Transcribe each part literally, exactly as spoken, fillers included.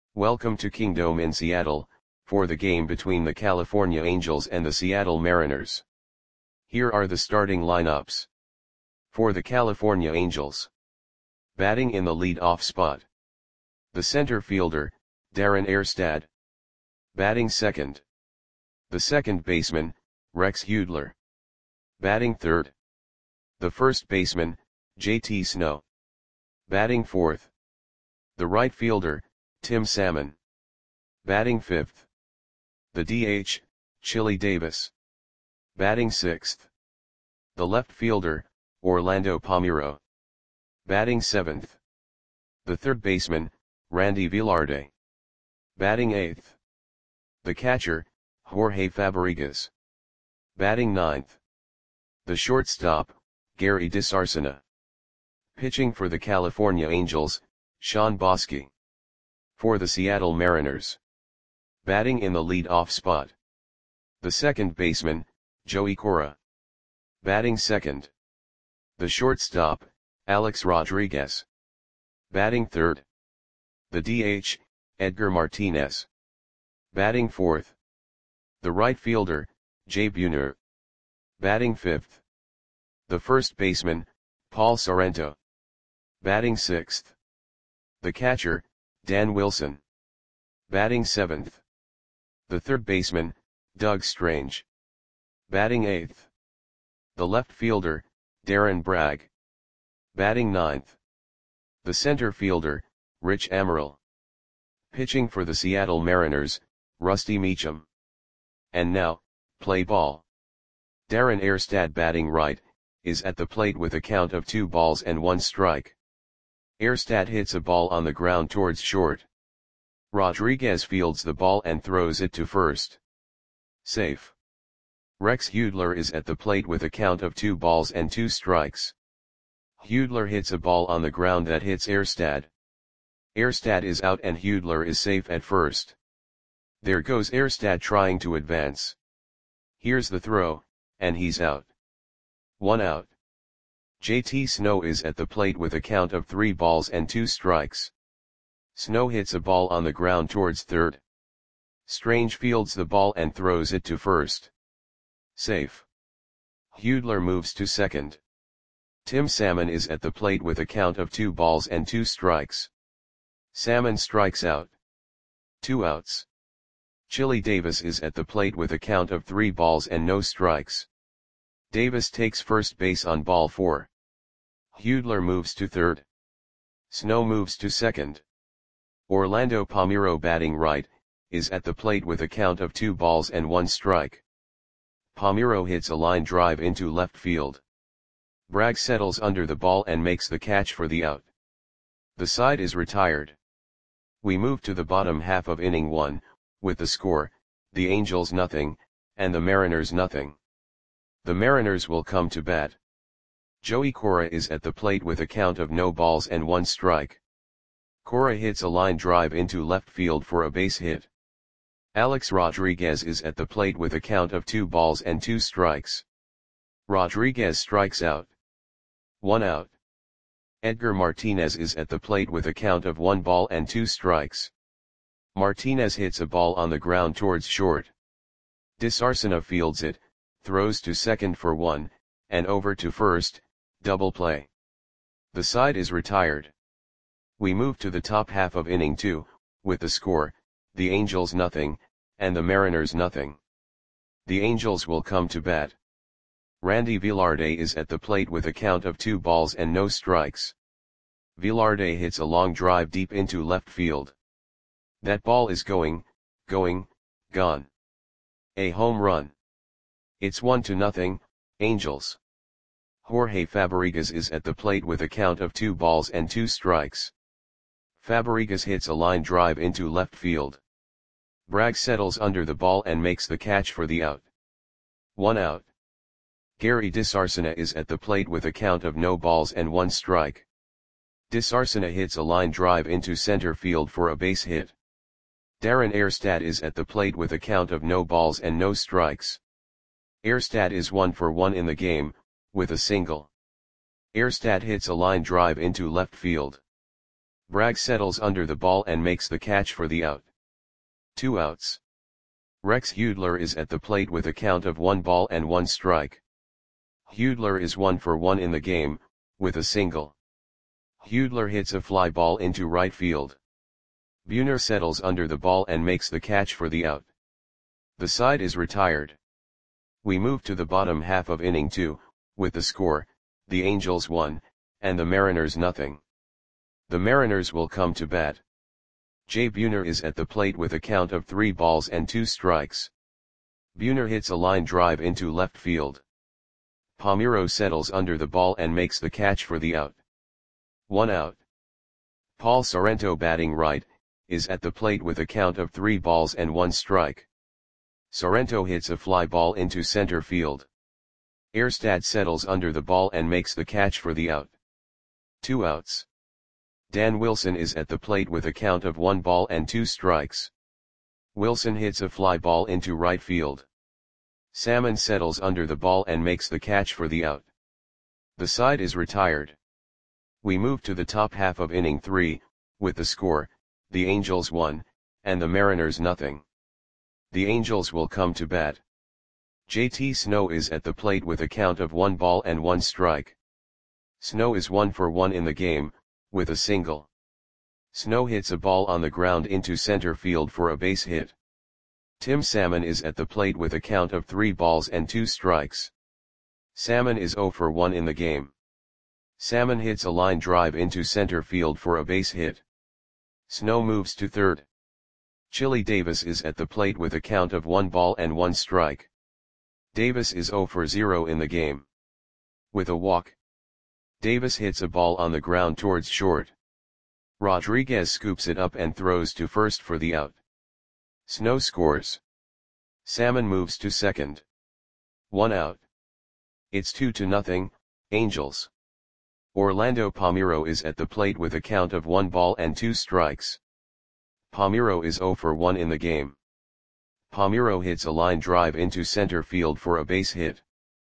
Welcome to Kingdome in Seattle, for the game between the California Angels and the Seattle Mariners. Here are the starting lineups. For the California Angels. Batting in the lead-off spot. The center fielder, Darren Erstad. Batting second. The second baseman, Rex Hudler. Batting third. The first baseman, J T Snow. Batting fourth. The right fielder, Tim Salmon. Batting fifth. The D H, Chili Davis. Batting sixth. The left fielder, Orlando Palmeiro. Batting seventh. The third baseman, Randy Velarde. Batting eighth. The catcher, Jorge Fabrigas. Batting ninth. The shortstop, Gary DeSarcina. Pitching for the California Angels, Sean Bosky. For the Seattle Mariners. Batting in the lead-off spot. The second baseman, Joey Cora. Batting second. The shortstop, Alex Rodriguez. Batting third. The D H, Edgar Martinez. Batting fourth. The right fielder, Jay Buhner. Batting fifth. The first baseman, Paul Sorrento. Batting sixth. The catcher, Dan Wilson. Batting seventh. The third baseman, Doug Strange. Batting eighth. The left fielder, Darren Bragg. Batting ninth. The center fielder, Rich Amaral. Pitching for the Seattle Mariners, Rusty Meacham. And now, play ball. Darren Erstad batting right, is at the plate with a count of two balls and one strike. Erstad hits a ball on the ground towards short. Rodriguez fields the ball and throws it to first. Safe. Rex Hudler is at the plate with a count of two balls and two strikes. Hudler hits a ball on the ground that hits Erstad. Erstad is out and Hudler is safe at first. There goes Erstad trying to advance. Here's the throw, and he's out. One out. J T Snow is at the plate with a count of three balls and two strikes. Snow hits a ball on the ground towards third. Strange fields the ball and throws it to first. Safe. Hudler moves to second. Tim Salmon is at the plate with a count of two balls and two strikes. Salmon strikes out. Two outs. Chili Davis is at the plate with a count of three balls and no strikes. Davis takes first base on ball four. Hudler moves to third. Snow moves to second. Orlando Palmeiro batting right, is at the plate with a count of two balls and one strike. Palmeiro hits a line drive into left field. Bragg settles under the ball and makes the catch for the out. The side is retired. We move to the bottom half of inning one, with the score, the Angels nothing, and the Mariners nothing. The Mariners will come to bat. Joey Cora is at the plate with a count of no balls and one strike. Cora hits a line drive into left field for a base hit. Alex Rodriguez is at the plate with a count of two balls and two strikes. Rodriguez strikes out. One out. Edgar Martinez is at the plate with a count of one ball and two strikes. Martinez hits a ball on the ground towards short. DeSarcina fields it, throws to second for one, and over to first, double play. The side is retired. We move to the top half of inning two, with the score, the Angels nothing, and the Mariners nothing. The Angels will come to bat. Randy Velarde is at the plate with a count of two balls and no strikes. Velarde hits a long drive deep into left field. That ball is going, going, gone. A home run. It's one to nothing, Angels. Jorge Fabrigas is at the plate with a count of two balls and two strikes. Fabrigas hits a line drive into left field. Bragg settles under the ball and makes the catch for the out. One out. Gary DeSarcina is at the plate with a count of no balls and one strike. DeSarcina hits a line drive into center field for a base hit. Darren Erstad is at the plate with a count of no balls and no strikes. Erstad is one for one in the game, with a single. Erstad hits a line drive into left field. Bragg settles under the ball and makes the catch for the out. Two outs. Rex Hudler is at the plate with a count of one ball and one strike. Hudler is one for one in the game, with a single. Hudler hits a fly ball into right field. Buhner settles under the ball and makes the catch for the out. The side is retired. We move to the bottom half of inning two, with the score, the Angels one, and the Mariners nothing. The Mariners will come to bat. Jay Buhner is at the plate with a count of three balls and two strikes. Buhner hits a line drive into left field. Palmeiro settles under the ball and makes the catch for the out. One out. Paul Sorrento, batting right, is at the plate with a count of three balls and one strike. Sorrento hits a fly ball into center field. Erstad settles under the ball and makes the catch for the out. Two outs. Dan Wilson is at the plate with a count of one ball and two strikes. Wilson hits a fly ball into right field. Salmon settles under the ball and makes the catch for the out. The side is retired. We move to the top half of inning three, with the score, the Angels one, and the Mariners nothing. The Angels will come to bat. J T Snow is at the plate with a count of one ball and one strike. Snow is one for one in the game, with a single. Snow hits a ball on the ground into center field for a base hit. Tim Salmon is at the plate with a count of three balls and two strikes. Salmon is zero for one in the game. Salmon hits a line drive into center field for a base hit. Snow moves to third. Chili Davis is at the plate with a count of one ball and one strike. Davis is zero for zero in the game. With a walk, Davis hits a ball on the ground towards short. Rodriguez scoops it up and throws to first for the out. Snow scores. Salmon moves to second. One out. It's two to nothing, Angels. Orlando Palmeiro is at the plate with a count of one ball and two strikes. Palmeiro is zero for one in the game. Palmeiro hits a line drive into center field for a base hit.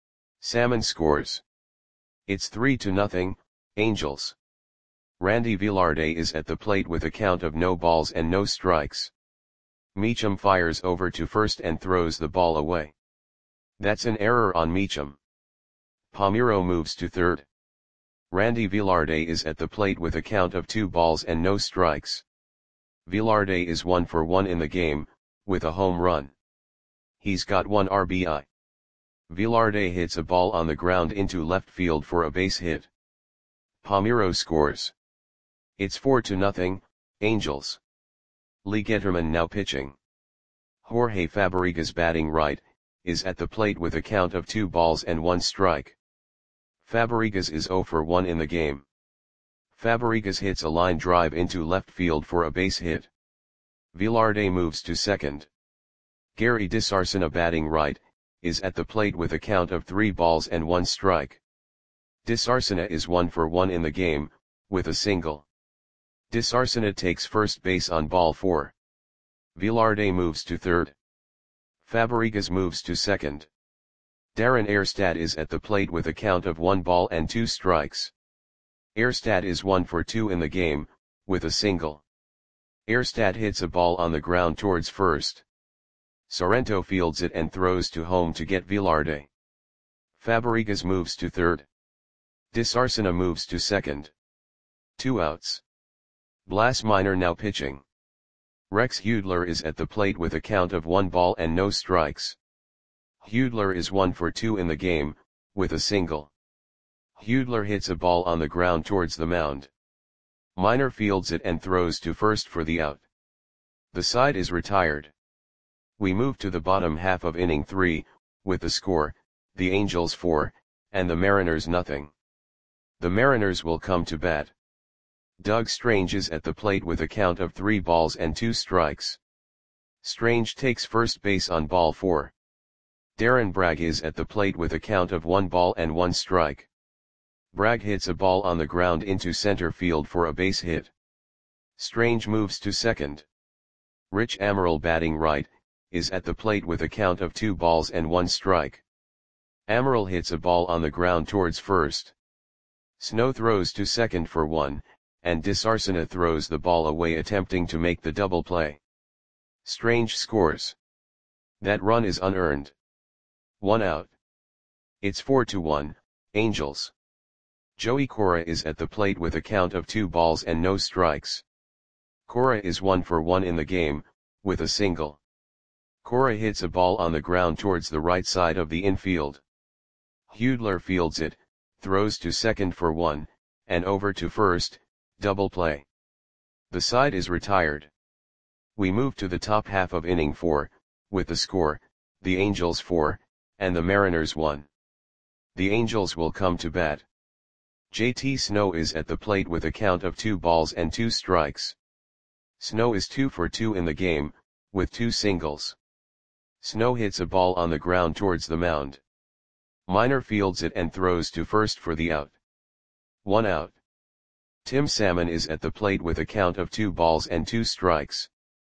Salmon scores. It's three to nothing, Angels. Randy Velarde is at the plate with a count of no balls and no strikes. Meacham fires over to first and throws the ball away. That's an error on Meacham. Palmeiro moves to third. Randy Velarde is at the plate with a count of two balls and no strikes. Velarde is one for one in the game, with a home run. He's got one R B I. Velarde hits a ball on the ground into left field for a base hit. Palmeiro scores. It's four to nothing, Angels. Lee Getterman now pitching. Jorge Fabrigas, batting right, is at the plate with a count of two balls and one strike. Fabrigas is zero for one in the game. Fabrigas hits a line drive into left field for a base hit. Velarde moves to second. Gary DeSarcina, batting right, is at the plate with a count of three balls and one strike. DeSarcina is one for one in the game, with a single. DeSarcina takes first base on ball four. Velarde moves to third. Fabrigas moves to second. Darren Erstad is at the plate with a count of one ball and two strikes. Erstad is one for two in the game, with a single. Erstad hits a ball on the ground towards first. Sorrento fields it and throws to home to get Velarde. Fabrigas moves to third. DeSarcina moves to second. Two outs. Blas Minor now pitching. Rex Hudler is at the plate with a count of one ball and no strikes. Hudler is one for two in the game, with a single. Hudler hits a ball on the ground towards the mound. Minor fields it and throws to first for the out. The side is retired. We move to the bottom half of inning three, with the score, the Angels four, and the Mariners nothing. The Mariners will come to bat. Doug Strange is at the plate with a count of three balls and two strikes. Strange takes first base on ball four. Darren Bragg is at the plate with a count of one ball and one strike. Bragg hits a ball on the ground into center field for a base hit. Strange moves to second. Rich Amaral, batting right, is at the plate with a count of two balls and one strike. Amaral hits a ball on the ground towards first. Snow throws to second for one, and Disarsena throws the ball away attempting to make the double play. Strange scores. That run is unearned. One out. It's four to one, Angels. Joey Cora is at the plate with a count of two balls and no strikes. Cora is one for one in the game, with a single. Cora hits a ball on the ground towards the right side of the infield. Hudler fields it, throws to second for one, and over to first, double play. The side is retired. We move to the top half of inning four, with the score, the Angels four, and the Mariners one. The Angels will come to bat. J T Snow is at the plate with a count of two balls and two strikes. Snow is two for two in the game, with two singles. Snow hits a ball on the ground towards the mound. Minor fields it and throws to first for the out. One out. Tim Salmon is at the plate with a count of two balls and two strikes.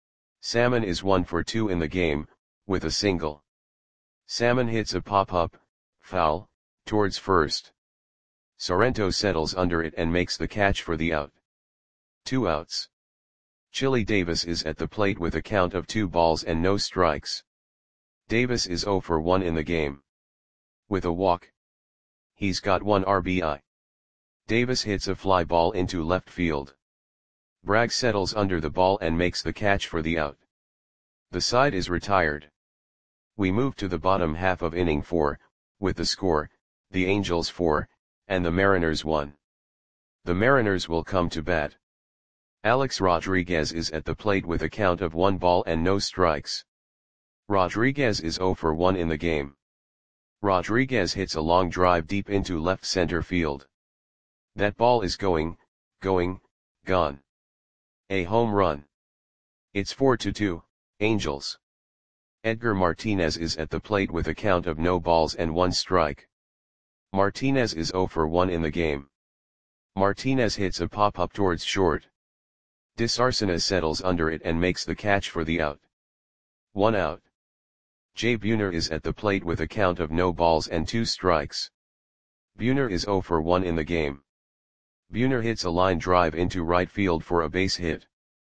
Salmon is one for two in the game, with a single. Salmon hits a pop-up, foul, towards first. Sorrento settles under it and makes the catch for the out. Two outs. Chili Davis is at the plate with a count of two balls and no strikes. Davis is zero for one in the game. With a walk. He's got one R B I. Davis hits a fly ball into left field. Bragg settles under the ball and makes the catch for the out. The side is retired. We move to the bottom half of inning four, with the score, the Angels four, and the Mariners one. The Mariners will come to bat. Alex Rodriguez is at the plate with a count of one ball and no strikes. Rodriguez is zero for one in the game. Rodriguez hits a long drive deep into left center field. That ball is going, going, gone. A home run. It's four to two, Angels. Edgar Martinez is at the plate with a count of no balls and one strike. Martinez is zero for one in the game. Martinez hits a pop-up towards short. Disarsena settles under it and makes the catch for the out. One out. Jay Buhner is at the plate with a count of no balls and two strikes. Buhner is zero for one in the game. Buhner hits a line drive into right field for a base hit.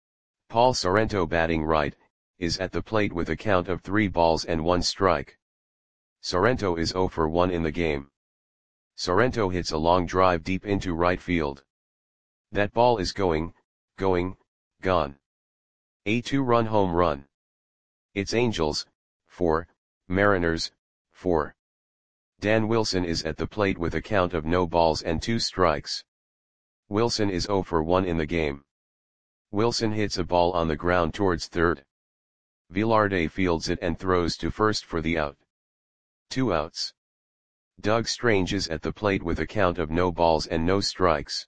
Paul Sorrento, batting right, is at the plate with a count of three balls and one strike. Sorrento is zero for one in the game. Sorrento hits a long drive deep into right field. That ball is going, going, gone. A two-run home run. It's Angels, four, Mariners, four. Dan Wilson is at the plate with a count of no balls and two strikes. Wilson is zero for one in the game. Wilson hits a ball on the ground towards third. Velarde fields it and throws to first for the out. Two outs. Doug Strange is at the plate with a count of no balls and no strikes.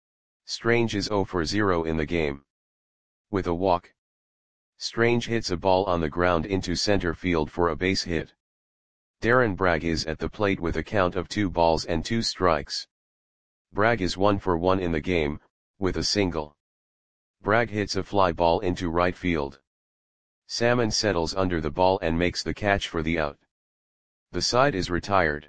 Strange is zero for zero in the game. With a walk. Strange hits a ball on the ground into center field for a base hit. Darren Bragg is at the plate with a count of two balls and two strikes. Bragg is one for one in the game, with a single. Bragg hits a fly ball into right field. Salmon settles under the ball and makes the catch for the out. The side is retired.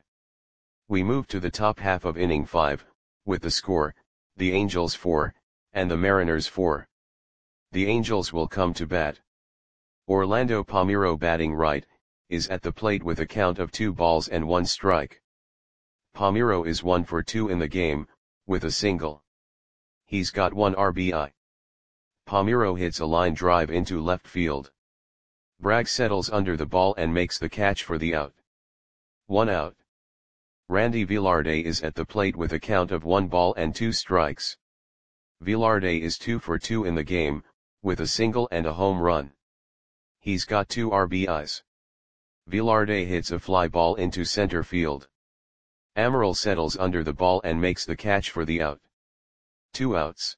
We move to the top half of inning five, with the score, the Angels four, and the Mariners four. The Angels will come to bat. Orlando Palmeiro, batting right, is at the plate with a count of two balls and one strike. Palmeiro is one for two in the game, with a single. He's got one R B I. Palmeiro hits a line drive into left field. Bragg settles under the ball and makes the catch for the out. One out. Randy Velarde is at the plate with a count of one ball and two strikes. Velarde is two for two in the game, with a single and a home run. He's got two R B Is. Velarde hits a fly ball into center field. Amaral settles under the ball and makes the catch for the out. Two outs.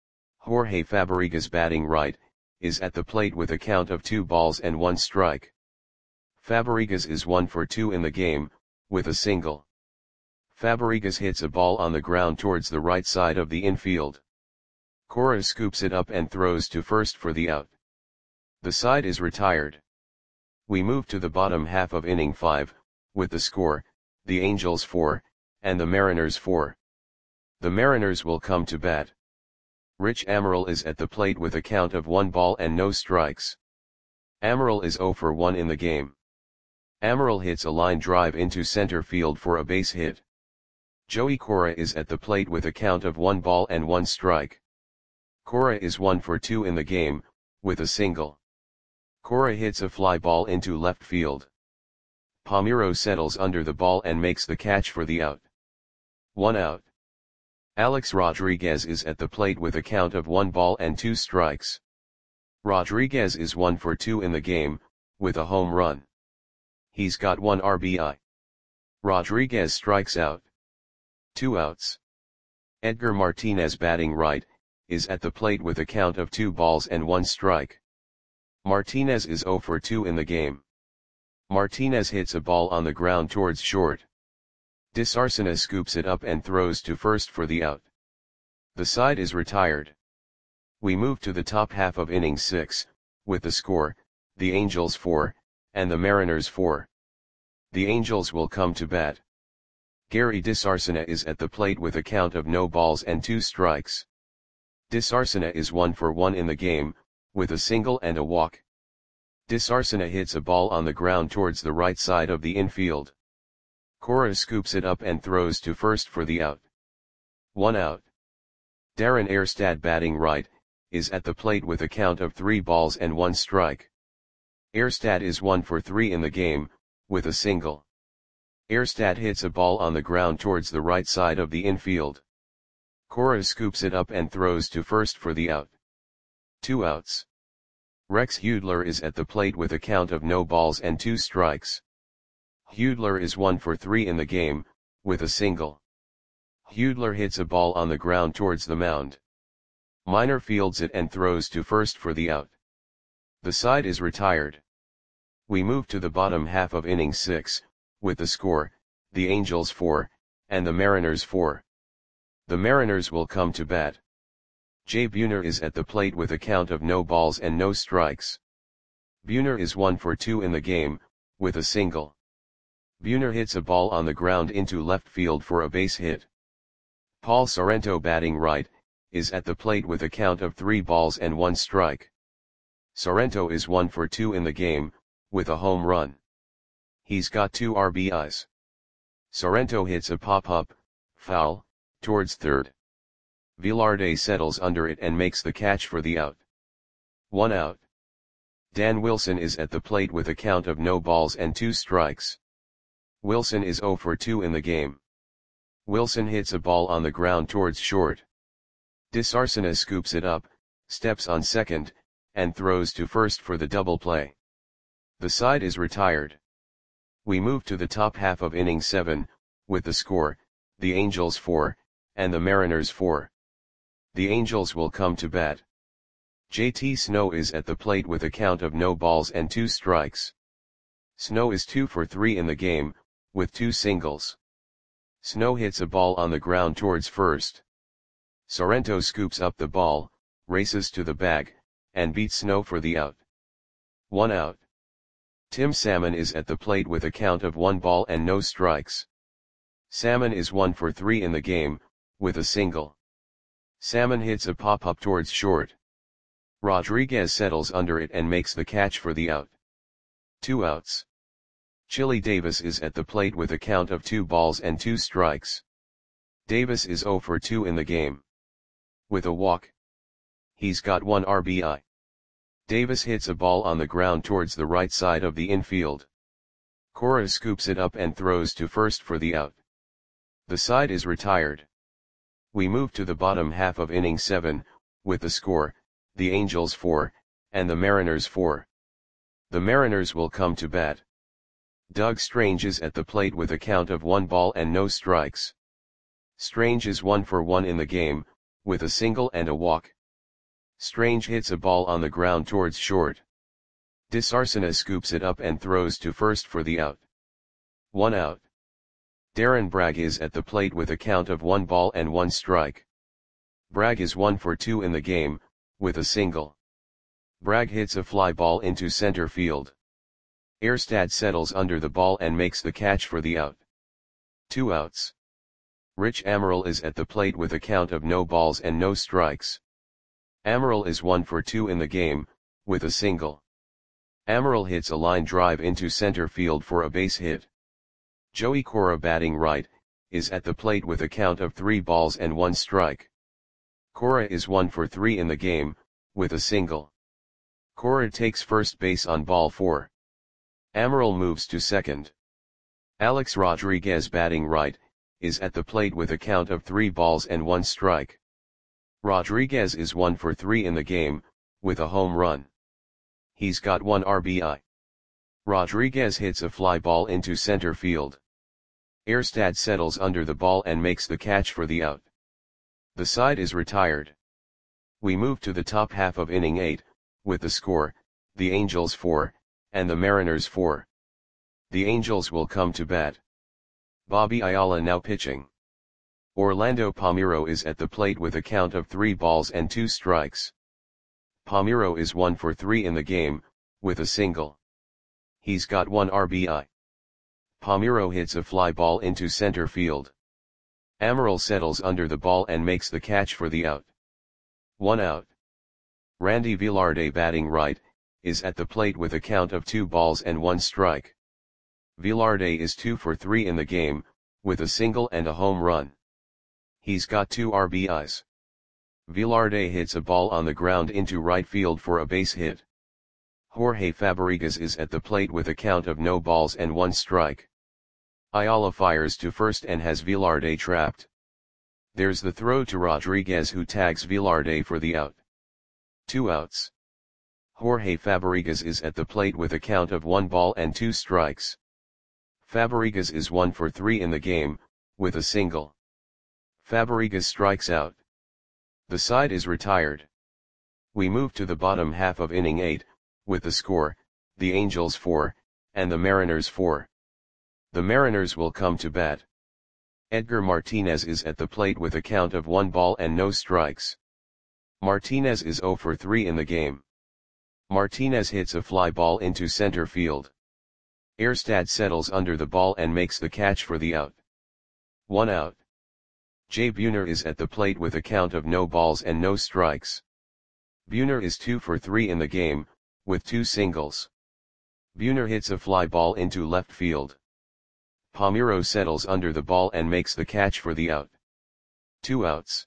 Jorge Fabregas, batting right, is at the plate with a count of two balls and one strike. Fabregas is one for two in the game, with a single. Fabregas hits a ball on the ground towards the right side of the infield. Cora scoops it up and throws to first for the out. The side is retired. We move to the bottom half of inning five, with the score, the Angels four, and the Mariners four. The Mariners will come to bat. Rich Amaral is at the plate with a count of one ball and no strikes. Amaral is zero for one in the game. Amaral hits a line drive into center field for a base hit. Joey Cora is at the plate with a count of one ball and one strike. Cora is one for two in the game, with a single. Cora hits a fly ball into left field. Palmeiro settles under the ball and makes the catch for the out. One out. Alex Rodriguez is at the plate with a count of one ball and two strikes. Rodriguez is one for two in the game, with a home run. He's got one R B I. Rodriguez strikes out. Two outs. Edgar Martinez, batting right, is at the plate with a count of two balls and one strike. Martinez is zero for two in the game. Martinez hits a ball on the ground towards short. Disarcina scoops it up and throws to first for the out. The side is retired. We move to the top half of inning six, with the score, the Angels four, and the Mariners four. The Angels will come to bat. Gary Disarcina is at the plate with a count of no balls and two strikes. Disarcina is one for one in the game, with a single and a walk. Disarcina hits a ball on the ground towards the right side of the infield. Cora scoops it up and throws to first for the out. One out. Darren Erstad, batting right, is at the plate with a count of three balls and one strike. Erstad is one for three in the game, with a single. Erstad hits a ball on the ground towards the right side of the infield. Cora scoops it up and throws to first for the out. Two outs. Rex Hudler is at the plate with a count of no balls and two strikes. Hudler is one for three in the game, with a single. Hudler hits a ball on the ground towards the mound. Minor fields it and throws to first for the out. The side is retired. We move to the bottom half of inning six, with the score, the Angels four, and the Mariners four. The Mariners will come to bat. Jay Buhner is at the plate with a count of no balls and no strikes. Buhner is one for two in the game, with a single. Buhner hits a ball on the ground into left field for a base hit. Paul Sorrento, batting right, is at the plate with a count of three balls and one strike. Sorrento is one for two in the game, with a home run. He's got two R B Is. Sorrento hits a pop-up, foul, towards third. Velarde settles under it and makes the catch for the out. One out. Dan Wilson is at the plate with a count of no balls and two strikes. Wilson is zero for two in the game. Wilson hits a ball on the ground towards short. Disarcina scoops it up, steps on second, and throws to first for the double play. The side is retired. We move to the top half of inning seven, with the score, the Angels four, and the Mariners four. The Angels will come to bat. J T Snow is at the plate with a count of no balls and two strikes. Snow is two for three in the game, with two singles. Snow hits a ball on the ground towards first. Sorrento scoops up the ball, races to the bag, and beats Snow for the out. One out. Tim Salmon is at the plate with a count of one ball and no strikes. Salmon is one for three in the game, with a single. Salmon hits a pop-up towards short. Rodriguez settles under it and makes the catch for the out. Two outs. Chili Davis is at the plate with a count of two balls and two strikes. Davis is zero for two in the game. With a walk. He's got one R B I. Davis hits a ball on the ground towards the right side of the infield. Cora scoops it up and throws to first for the out. The side is retired. We move to the bottom half of inning seven, with the score, the Angels four, and the Mariners four. The Mariners will come to bat. Doug Strange is at the plate with a count of one ball and no strikes. Strange is one for one in the game, with a single and a walk. Strange hits a ball on the ground towards short. Disarcina scoops it up and throws to first for the out. One out. Darren Bragg is at the plate with a count of one ball and one strike. Bragg is one for two in the game, with a single. Bragg hits a fly ball into center field. Erstad settles under the ball and makes the catch for the out. Two outs. Rich Amaral is at the plate with a count of no balls and no strikes. Amaral is one for two in the game, with a single. Amaral hits a line drive into center field for a base hit. Joey Cora, batting right, is at the plate with a count of three balls and one strike. Cora is one for three in the game, with a single. Cora takes first base on ball four. Amaral moves to second. Alex Rodriguez, batting right, is at the plate with a count of three balls and one strike. Rodriguez is one for three in the game, with a home run. He's got one R B I. Rodriguez hits a fly ball into center field. Erstad settles under the ball and makes the catch for the out. The side is retired. We move to the top half of inning eight, with the score, the Angels four, and the Mariners four. The Angels will come to bat. Bobby Ayala now pitching. Orlando Palmeiro is at the plate with a count of three balls and two strikes. Palmeiro is one for three in the game, with a single. He's got one R B I. Palmeiro hits a fly ball into center field. Amaral settles under the ball and makes the catch for the out. One out. Randy Velarde, batting right, is at the plate with a count of two balls and one strike. Velarde is two for three in the game, with a single and a home run. He's got two R B Is. Velarde hits a ball on the ground into right field for a base hit. Jorge Fabregas is at the plate with a count of no balls and one strike. Ayala fires to first and has Velarde trapped. There's the throw to Rodriguez, who tags Velarde for the out. Two outs. Jorge Fabregas is at the plate with a count of one ball and two strikes. Fabregas is one for three in the game, with a single. Fabregas strikes out. The side is retired. We move to the bottom half of inning eight, with the score, the Angels four, and the Mariners four. The Mariners will come to bat. Edgar Martinez is at the plate with a count of one ball and no strikes. Martinez is zero for three in the game. Martinez hits a fly ball into center field. Erstad settles under the ball and makes the catch for the out. One out. Jay Buhner is at the plate with a count of no balls and no strikes. Buhner is two for three in the game, with two singles. Buhner hits a fly ball into left field. Palmeiro settles under the ball and makes the catch for the out. Two outs.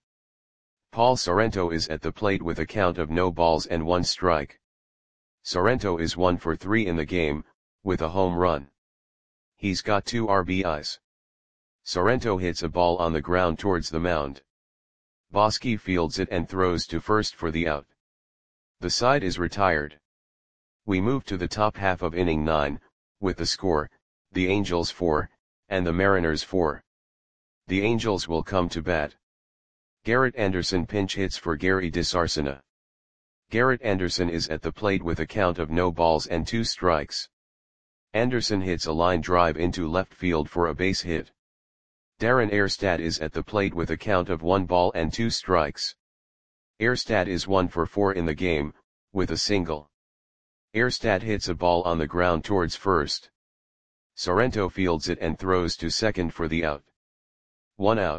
Paul Sorrento is at the plate with a count of no balls and one strike. Sorrento is one for three in the game, with a home run. He's got two R B Is. Sorrento hits a ball on the ground towards the mound. Bosky fields it and throws to first for the out. The side is retired. We move to the top half of inning nine, with the score, the Angels four, and the Mariners four. The Angels will come to bat. Garrett Anderson pinch hits for Gary DeSarcina. Garrett Anderson is at the plate with a count of no balls and two strikes. Anderson hits a line drive into left field for a base hit. Darren Erstad is at the plate with a count of one ball and two strikes. Erstad is one for four in the game, with a single. Erstad hits a ball on the ground towards first. Sorrento fields it and throws to second for the out. One out.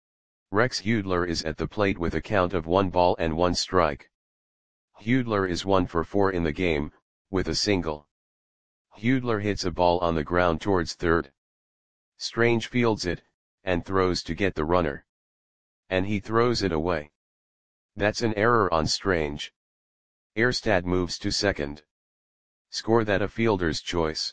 Rex Hudler is at the plate with a count of one ball and one strike. Hudler is one for four in the game, with a single. Hudler hits a ball on the ground towards third. Strange fields it, and throws to get the runner. And he throws it away. That's an error on Strange. Erstad moves to second. Score that a fielder's choice.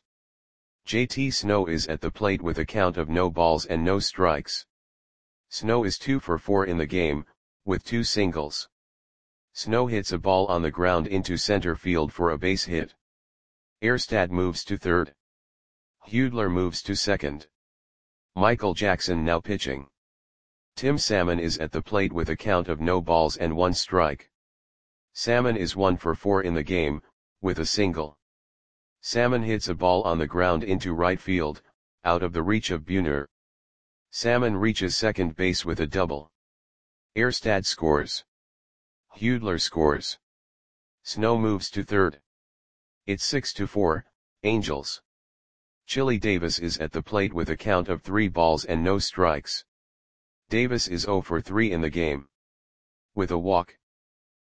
J T Snow is at the plate with a count of no balls and no strikes. Snow is two for four in the game, with two singles. Snow hits a ball on the ground into center field for a base hit. Erstad moves to third. Hudler moves to second. Michael Jackson now pitching. Tim Salmon is at the plate with a count of no balls and one strike. Salmon is one for four in the game, with a single. Salmon hits a ball on the ground into right field, out of the reach of Buhner. Salmon reaches second base with a double. Erstad scores. Hudler scores. Snow moves to third. It's six to four, Angels. Chili Davis is at the plate with a count of three balls and no strikes. Davis is zero for three in the game. With a walk.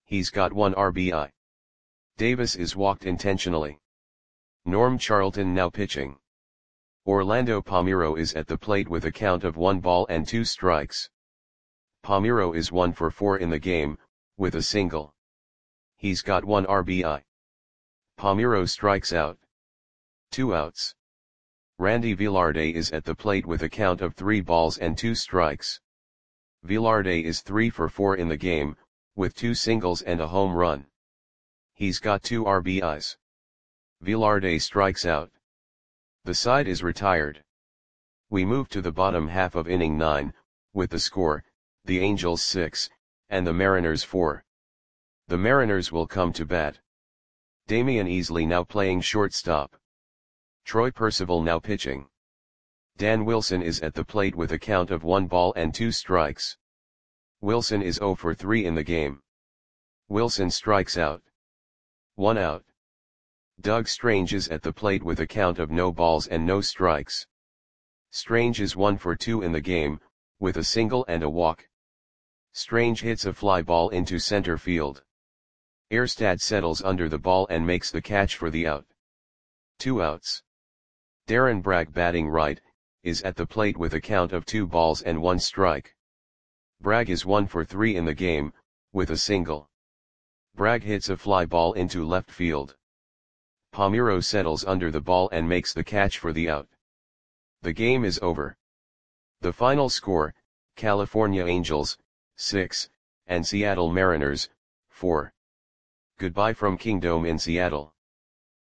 He's got one R B I. Davis is walked intentionally. Norm Charlton now pitching. Orlando Palmeiro is at the plate with a count of one ball and two strikes. Palmeiro is one for four in the game, with a single. He's got one R B I. Palmeiro strikes out. Two outs. Randy Velarde is at the plate with a count of three balls and two strikes. Velarde is three for four in the game, with two singles and a home run. He's got two R B Is. Velarde strikes out. The side is retired. We move to the bottom half of inning nine, with the score, the Angels six, and the Mariners four. The Mariners will come to bat. Damian Easley now playing shortstop. Troy Percival now pitching. Dan Wilson is at the plate with a count of one ball and two strikes. Wilson is zero for three in the game. Wilson strikes out. One out. Doug Strange is at the plate with a count of no balls and no strikes. Strange is one for two in the game, with a single and a walk. Strange hits a fly ball into center field. Erstad settles under the ball and makes the catch for the out. Two outs. Darren Bragg, batting right, is at the plate with a count of two balls and one strike. Bragg is one for three in the game, with a single. Bragg hits a fly ball into left field. Palmeiro settles under the ball and makes the catch for the out. The game is over. The final score, California Angels, six, and Seattle Mariners, four. Goodbye from Kingdome in Seattle.